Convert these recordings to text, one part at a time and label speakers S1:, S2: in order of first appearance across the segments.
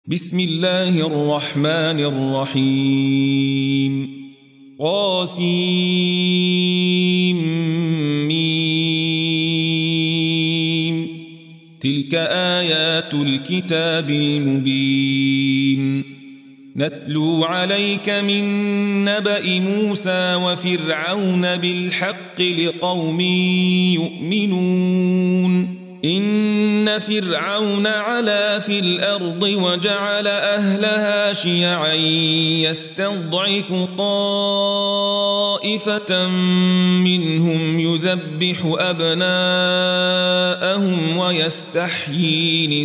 S1: بسم الله الرحمن الرحيم قاسمين تلك آيات الكتاب المبين نتلو عليك من نبأ موسى وفرعون بالحق لقوم يؤمنون إن فرعون علا في الأرض وجعل أهلها شيعا يستضعف طائفة منهم يذبح أبناءهم ويستحيي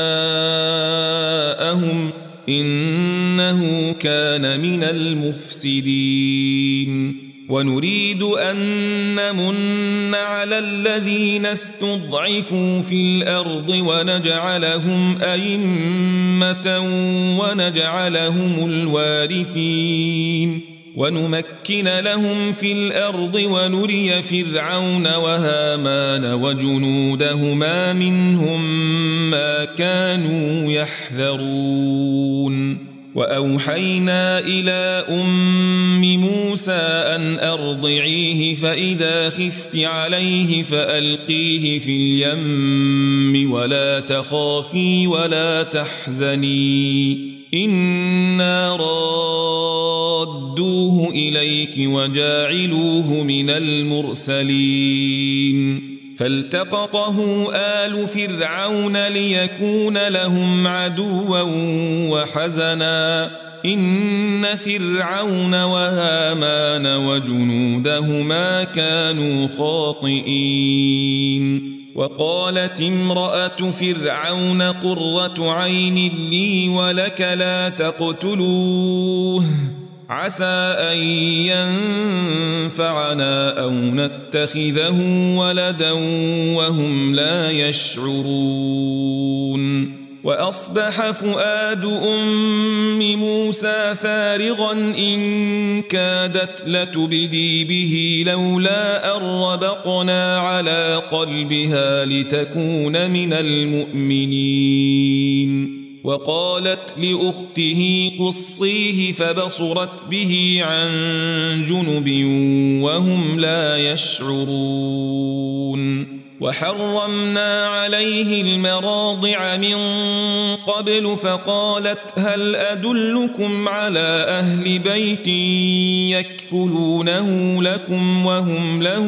S1: نساءهم إنه كان من المفسدين ونريد أن نمن على الذين استضعفوا في الأرض ونجعلهم أئمة ونجعلهم الوارثين ونمكن لهم في الأرض ونري فرعون وهامان وجنودهما منهم ما كانوا يحذرون وأوحينا إلى أم موسى أن أرضعيه فإذا خفت عليه فألقيه في اليم ولا تخافي ولا تحزني إنا رادوه إليك وجاعلوه من المرسلين فالتقطه آل فرعون ليكون لهم عدوا وحزنا إن فرعون وهامان وجنودهما كانوا خاطئين وقالت امرأة فرعون قرة عين لي ولك لا تقتلوه عسى أن ينفعنا أو نتخذه ولدا وهم لا يشعرون وأصبح فؤاد أم موسى فارغا إن كادت لتبدي به لولا أن ربطنا على قلبها لتكون من المؤمنين وقالت لأخته قصيه فبصرت به عن جنب وهم لا يشعرون وحرمنا عليه المراضع من قبل فقالت هل أدلكم على أهل بيت يكفلونه لكم وهم له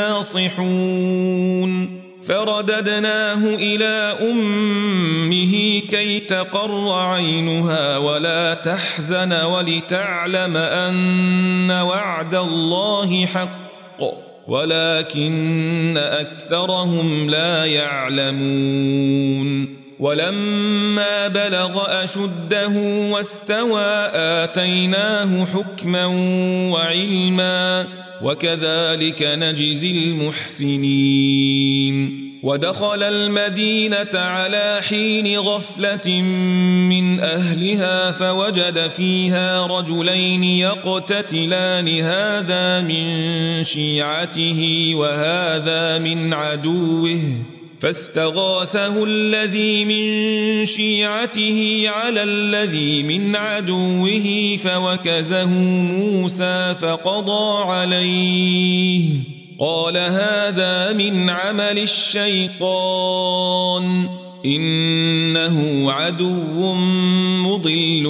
S1: ناصحون فرددناه إلى أمه كي تقر عينها ولا تحزن ولتعلم أن وعد الله حق ولكن أكثرهم لا يعلمون ولما بلغ أشده واستوى آتيناه حكما وعلما وكذلك نجزي المحسنين ودخل المدينة على حين غفلة من أهلها فوجد فيها رجلين يقتتلان هذا من شيعته وهذا من عدوه فاستغاثه الذي من شيعته على الذي من عدوه فوكزه موسى فقضى عليه قال هذا من عمل الشيطان إنه عدو مضل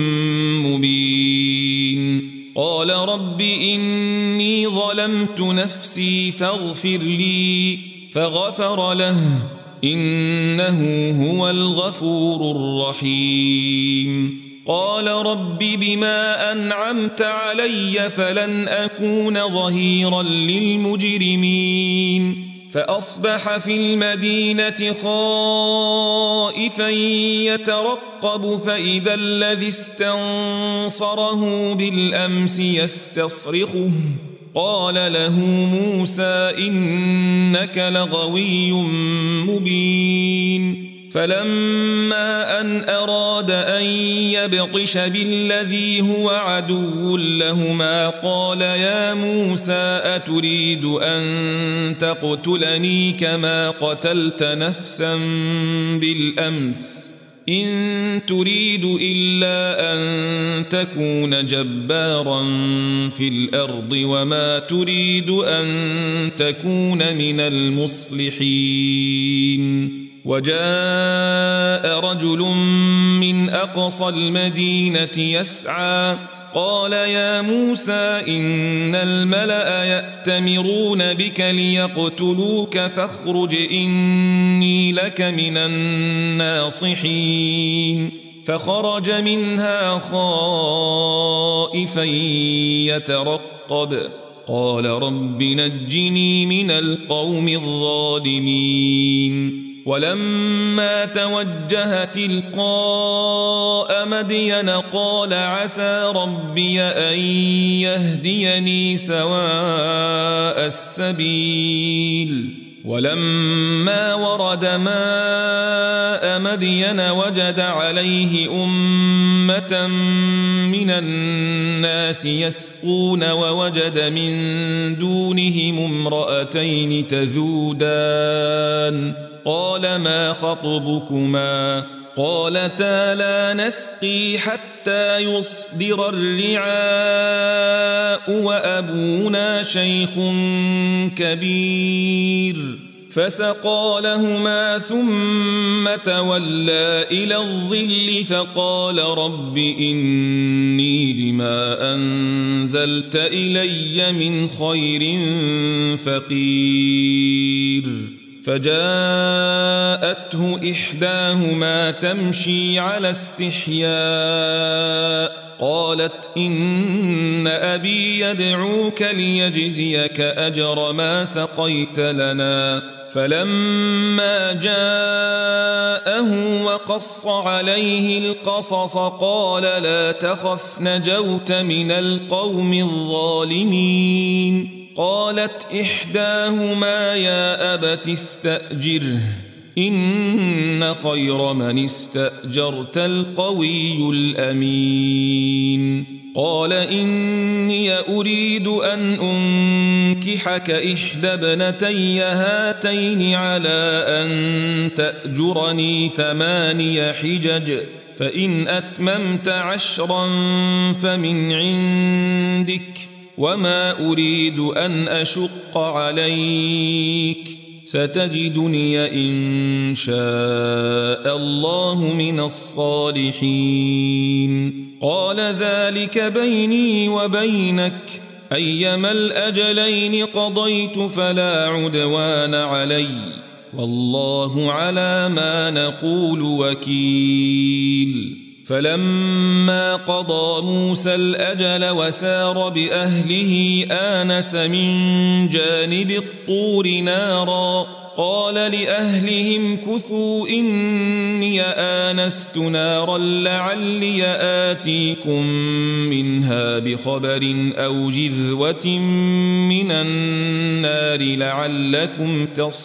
S1: مبين قال رب إني ظلمت نفسي فاغفر لي فغفر له إنه هو الغفور الرحيم قال رب بما أنعمت علي فلن أكون ظهيرا للمجرمين فأصبح في المدينة خائفا يترقب فإذا الذي استنصره بالأمس يستصرخه قال له موسى إنك لغوي مبين فلما أن أراد أن يبطش بالذي هو عدو لهما قال يا موسى أتريد أن تقتلني كما قتلت نفسا بالأمس إن تريد إلا أن تكون جبارا في الأرض وما تريد أن تكون من المصلحين. وجاء رجل من أقصى المدينة يسعى قال يا موسى إن الملأ يأتمرون بك ليقتلوك فاخرج إني لك من الناصحين. فخرج منها خائفا يترقب قال رب نجني من القوم الظالمين. ولما توجه تلقاء مدين قال عسى ربي أن يهديني سواء السبيل. ولما ورد ماء مدين وجد عليه أمة من الناس يسقون ووجد من دونهم امرأتين تذودان قال ما خطبكما قالتا لا نسقي حتى يصدر الرعاء وأبونا شيخ كبير. فسقى لهما ثم تولى إلى الظل فقال رب إني لما أنزلت إلي من خير فقير. فجاءته إحداهما تمشي على استحياء قالت إن أبي يدعوك ليجزيك أجر ما سقيت لنا. فلما جاءه وقص عليه القصص قال لا تخف نجوت من القوم الظالمين. قالت إحداهما يا أبت استأجره إن خير من استأجرت القوي الأمين. قال إني أريد أن أنكحك إحدى ابنتي هاتين على أن تأجرني 8 حجج فإن أتممت 10 فمن عندك وما أريد أن أشق عليك ستجدني إن شاء الله من الصالحين. قال ذلك بيني وبينك أيما الأجلين قضيت فلا عدوان علي والله على ما نقول وكيل. فلما قضى موسى الأجل وسار بأهله آنس من جانب الطور نارا قال لأهلهم كثوا إني آنست نارا لعلي آتيكم منها بخبر أو جذوة من النار لعلكم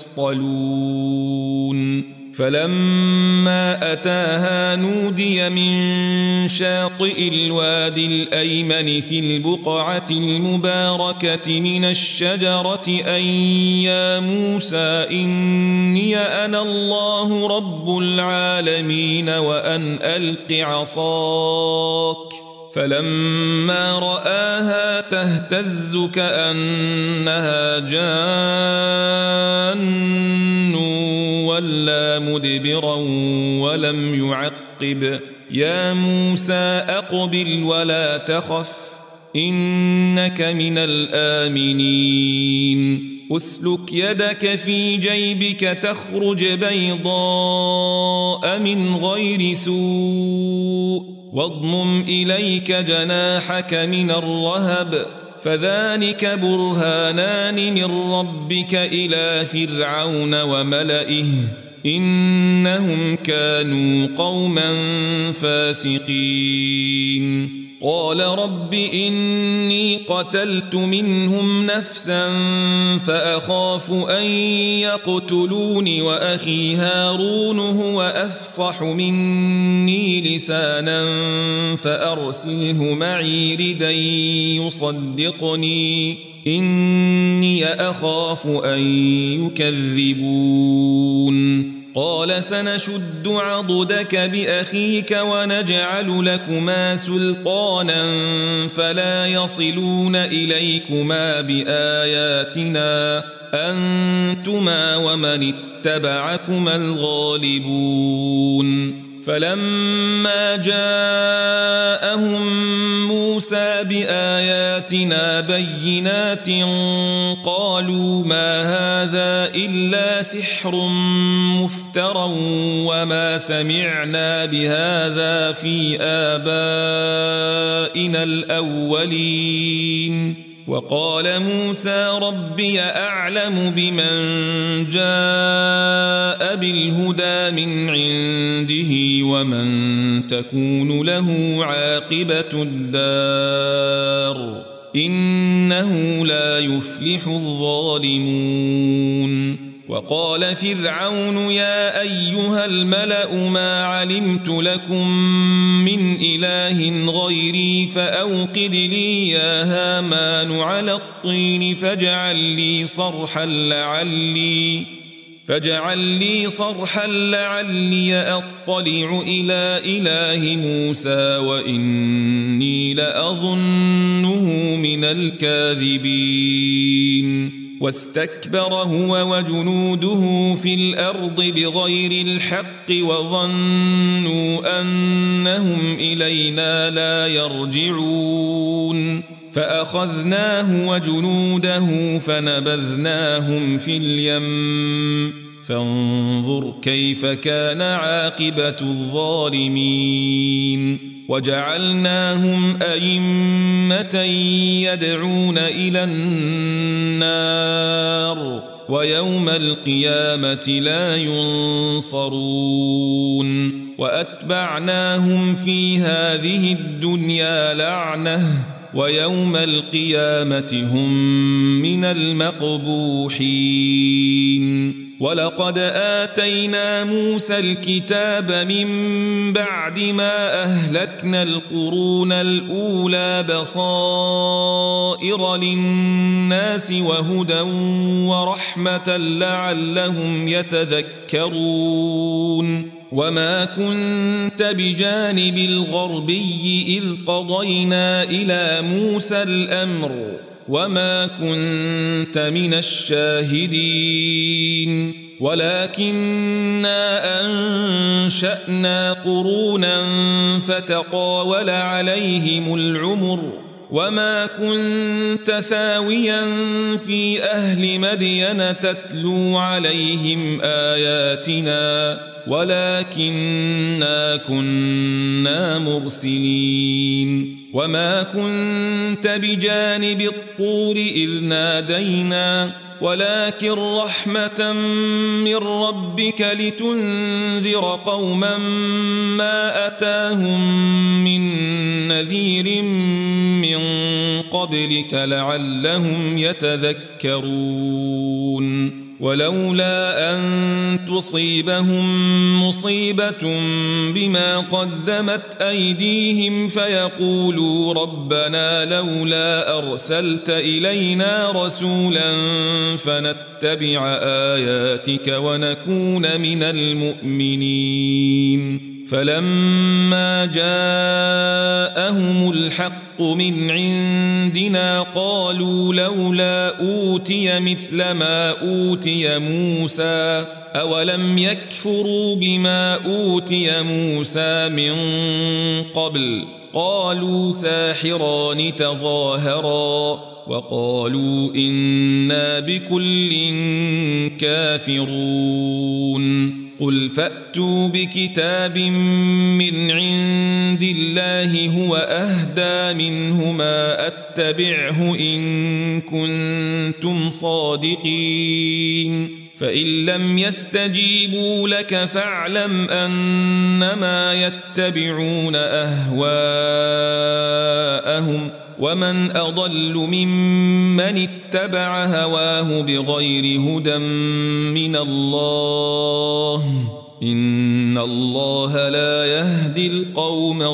S1: تصطلون. فلما أتاها نودي من شاطئ الوادي الأيمن في البقعة المباركة من الشجرة أن يا موسى إني أنا الله رب العالمين وأن ألق عصاك. فلما رآها تهتز كأنها جان ولا مدبرا ولم يعقب. يا موسى أقبل ولا تخف إنك من الآمنين. أسلك يدك في جيبك تخرج بيضاء من غير سوء واضمم إليك جناحك من الرهب فذلك برهانان من ربك إلى فرعون وملئه إنهم كانوا قوما فاسقين. قال رب إني قتلت منهم نفسا فأخاف أن يقتلون وأخي هارون هو أفصح مني لسانا فأرسله معي ردا يصدقني إني أخاف أن يكذبون. قال سنشد عضدك بأخيك ونجعل لكما سلطانا فلا يصلون إليكما بآياتنا أنتما ومن اتبعكما الغالبون فلما جاءهم موسى بآياتنا بينات قالوا ما هذا إلا سحر مفترى وما سمعنا بهذا في آبائنا الأولين وقال موسى ربي أعلم بمن جاء بالهدى من عنده ومن تكون له عاقبة الدار إنه لا يفلح الظالمون وقال فرعون يا أيها الملأ ما علمت لكم من إله غيري فأوقد لي يا هامان على الطين فاجعل لي صرحا لعلي أطلع إلى إله موسى وإني لأظنه من الكاذبين واستكبر هو وجنوده في الأرض بغير الحق وظنوا أنهم إلينا لا يرجعون فأخذناه وجنوده فنبذناهم في اليم فانظر كيف كان عاقبة الظالمين وجعلناهم أئمة يدعون إلى النار ويوم القيامة لا ينصرون وأتبعناهم في هذه الدنيا لعنة ويوم القيامة هم من المقبوحين ولقد آتينا موسى الكتاب من بعد ما أهلكنا القرون الأولى بصائر للناس وهدى ورحمة لعلهم يتذكرون وما كنت بجانب الغربي إذ قضينا إلى موسى الأمر وما كنت من الشاهدين ولكننا أنشأنا قرونا فتطاول عليهم العمر وما كنت ثاويا في أهل مدين تتلو عليهم آياتنا ولكننا كنا مرسلين وما كنت بجانب الطور إذ نادينا ولكن رحمة من ربك لتنذر قوما ما أتاهم من نذير من قبلك لعلهم يتذكرون ولولا أن تصيبهم مصيبة بما قدمت أيديهم فيقولوا ربنا لولا أرسلت إلينا رسولا فنتبع آياتك ونكون من المؤمنين فلما جاءهم الحق من عندنا قالوا لولا أوتي مثل ما أوتي موسى أولم يكفروا بما أوتي موسى من قبل قالوا ساحران تظاهرا وقالوا إنا بكل كافرون قل فأتوا بكتاب من عند الله هو أهدى منهما أتبعه إن كنتم صادقين فإن لم يستجيبوا لك فاعلم أنما يتبعون أهواءهم ومن أضل ممن اتبع هواه بغير هدى من الله إن الله لا يهدي القوم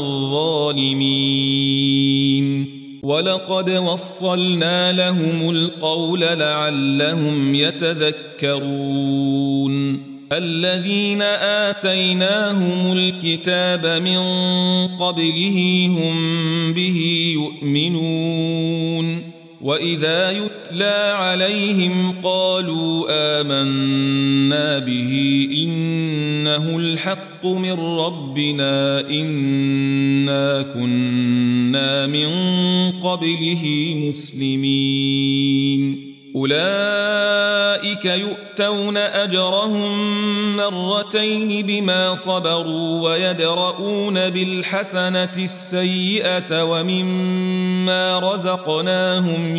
S1: الظالمين ولقد وصلنا لهم القول لعلهم يتذكرون الذين آتيناهم الكتاب من قبله هم به يؤمنون وإذا يتلى عليهم قالوا آمنا به إنه الحق من ربنا إنا كنا من قبله مسلمين أولئك يؤتون أجرهم مرتين بما صبروا ويدرؤون بالحسنة السيئة ومما رزقناهم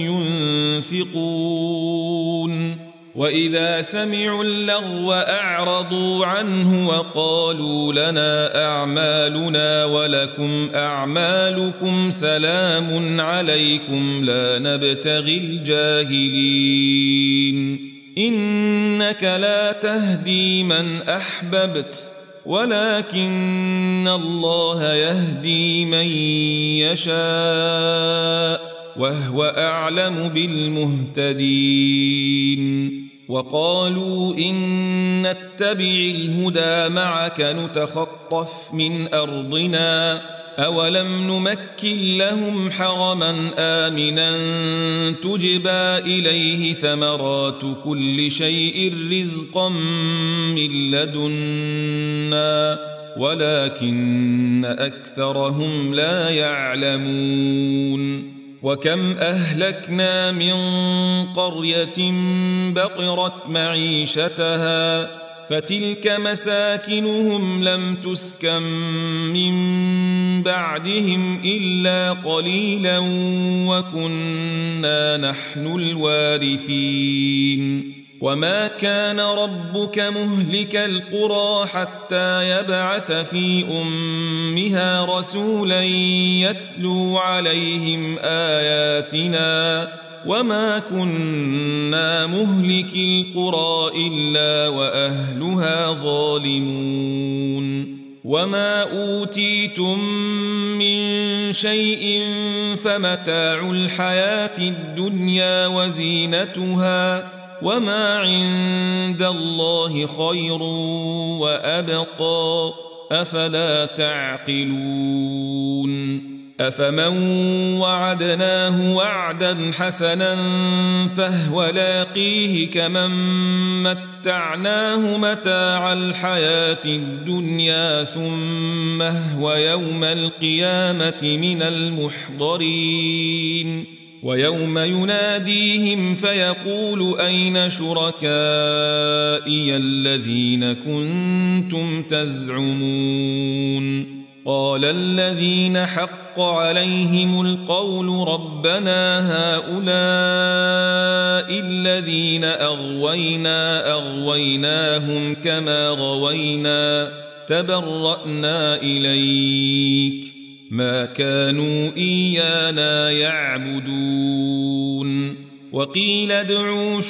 S1: ينفقون وإذا سمعوا اللغو أعرضوا عنه وقالوا لنا أعمالنا ولكم أعمالكم سلام عليكم لا نبتغي الجاهلين إنك لا تهدي من أحببت ولكن الله يهدي من يشاء وهو أعلم بالمهتدين وقالوا إن نتبع الهدى معك نتخطف من أرضنا أولم نمكن لهم حرما آمنا تجبى إليه ثمرات كل شيء رزقا من لدنا ولكن أكثرهم لا يعلمون وكم أهلكنا من قرية بطرت معيشتها فتلك مساكنهم لم تسكن من بعدهم إلا قليلا وكنا نحن الوارثين وما كان ربك مهلك القرى حتى يبعث في أمها رسولا يتلو عليهم آياتنا وما كنا مهلك القرى إلا وأهلها ظالمون وما أوتيتم من شيء فمتاع الحياة الدنيا وزينتها وما عند الله خير وأبقى أفلا تعقلون أفمن وعدناه وعدا حسنا فهو لاقيه كمن متعناه متاع الحياة الدنيا ثم هو يوم القيامة من المحضرين ويوم يناديهم فيقول أين شركائي الذين كنتم تزعمون قال الذين حق عليهم القول ربنا هؤلاء الذين أغويناهم كما غوينا تبرأنا إليك ما كانوا إيانا يعبدون وقيل ادعوا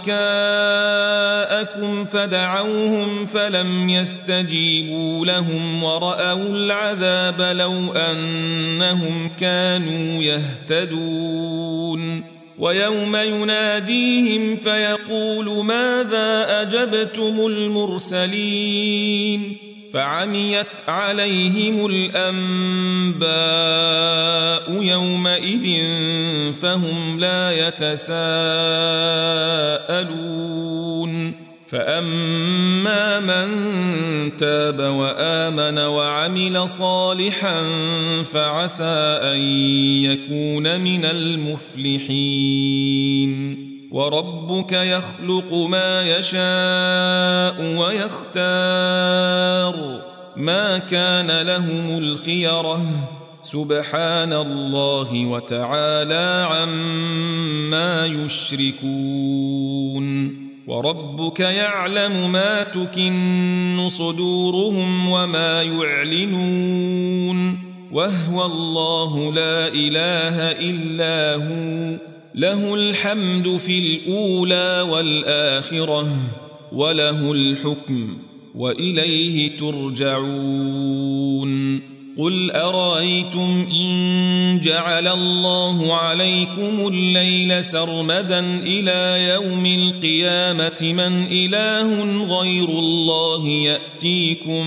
S1: شركاءكم فدعوهم فلم يستجيبوا لهم ورأوا العذاب لو أنهم كانوا يهتدون ويوم يناديهم فيقول ماذا أجبتم المرسلين فعميت عليهم الأنباء يومئذ فهم لا يتساءلون فأما من تاب وآمن وعمل صالحا فعسى أن يكون من المفلحين وربك يخلق ما يشاء ويختار ما كان لهم الخيرة سبحان الله وتعالى عما يشركون وربك يعلم ما تكن صدورهم وما يعلنون وهو الله لا إله إلا هو له الحمد في الأولى والآخرة وله الحكم وإليه ترجعون قل أرأيتم إن جعل الله عليكم الليل سرمدا إلى يوم القيامة من إله غير الله يأتيكم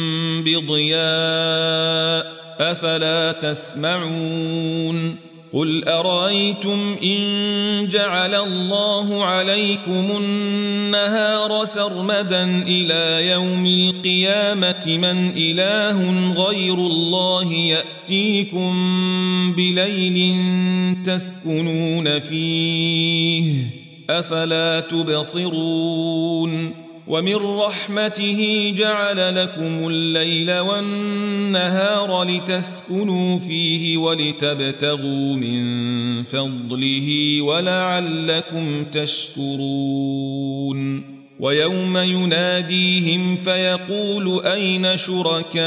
S1: بضياء أفلا تسمعون قل أرأيتم إن جعل الله عليكم النهار سرمدا إلى يوم القيامة من إله غير الله يأتيكم بليل تسكنون فيه أفلا تبصرون ومن رحمته جعل لكم الليل والنهار لتسكنوا فيه ولتبتغوا من فضله ولعلكم تشكرون ويوم يناديهم فيقول أين شركائي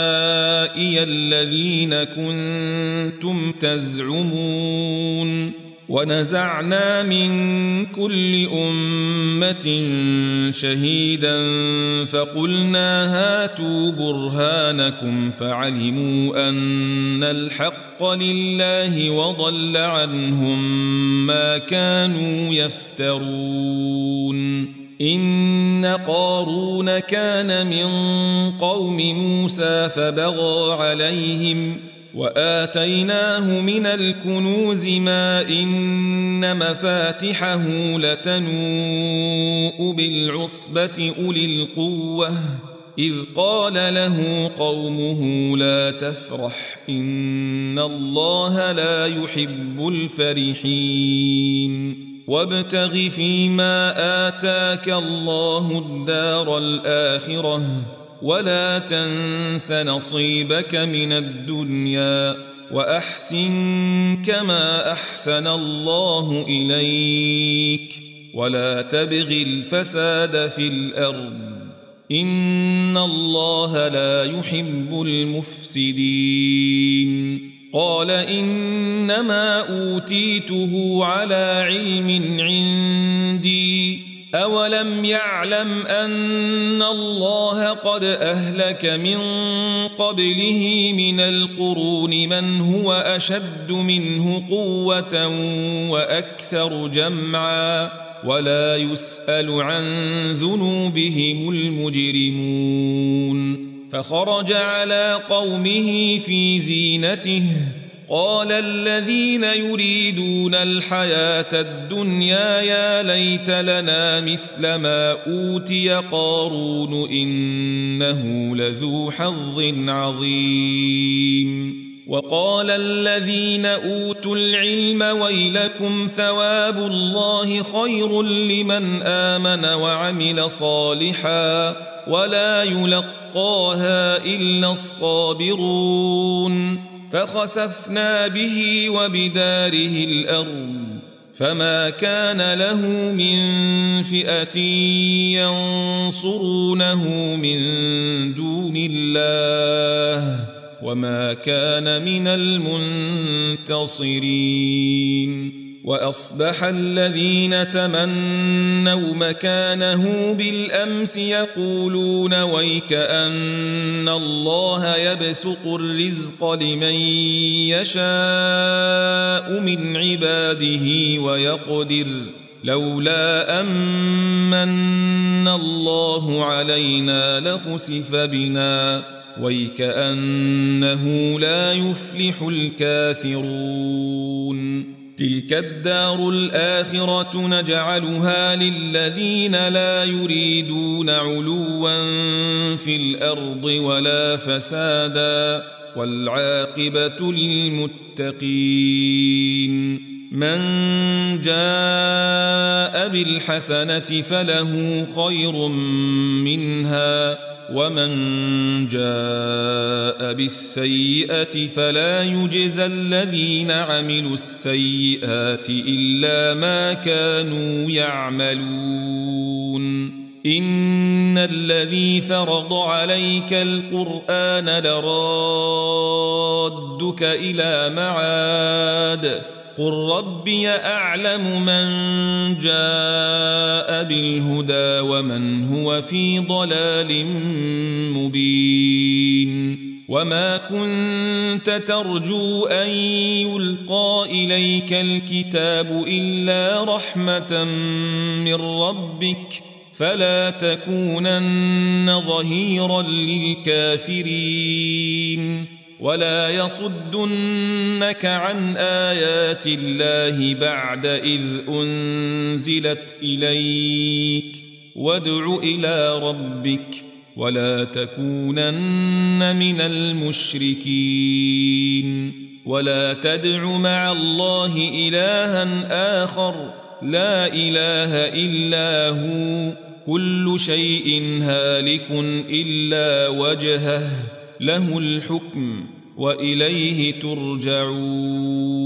S1: الذين كنتم تزعمون ونزعنا من كل أمة شهيدا فقلنا هاتوا برهانكم فعلموا أن الحق لله وضل عنهم ما كانوا يفترون إن قارون كان من قوم موسى فبغى عليهم وآتيناه من الكنوز ما إن مفاتحه لتنوء بالعصبة أولي القوة إذ قال له قومه لا تفرح إن الله لا يحب الفرحين وابتغ فيما آتاك الله الدار الآخرة ولا تنس نصيبك من الدنيا وأحسن كما أحسن الله إليك ولا تبغ الفساد في الأرض إن الله لا يحب المفسدين قال إنما أوتيته على علم عندي أولم يعلم أن الله قد أهلك من قبله من القرون من هو أشد منه قوة وأكثر جمعا ولا يسأل عن ذنوبهم المجرمون فخرج على قومه في زينته قال الذين يريدون الحياة الدنيا يا ليت لنا مثل ما أوتي قارون إنه لذو حظ عظيم وقال الذين أوتوا العلم ويلكم ثواب الله خير لمن آمن وعمل صالحا ولا يلقاها إلا الصابرون فخسفنا به وبداره الأرض فما كان له من فئة ينصرونه من دون الله وما كان من المنتصرين وأصبح الذين تمنوا مكانه بالأمس يقولون ويك أن الله يبسط الرزق لمن يشاء من عباده ويقدر لولا أمن الله علينا لخسف بنا ويكأنه لا يفلح الكافرون تلك الدار الآخرة نجعلها للذين لا يريدون علوا في الأرض ولا فسادا والعاقبة للمتقين من جاء بالحسنة فله خير منها ومن جاء بالسيئة فلا يجزى الذين عملوا السيئات إلا ما كانوا يعملون إن الذي فرض عليك القرآن لرادك إلى معاد قل ربي أعلم من جاء بالهدى ومن هو في ضلال مبين وما كنت ترجو أن يلقى إليك الكتاب إلا رحمة من ربك فلا تكونن ظهيرا للكافرين ولا يصدنك عن آيات الله بعد إذ أنزلت إليك وادع إلى ربك ولا تكونن من المشركين ولا تدع مع الله إلها آخر لا إله إلا هو كل شيء هالك إلا وجهه له الحكم وإليه ترجعون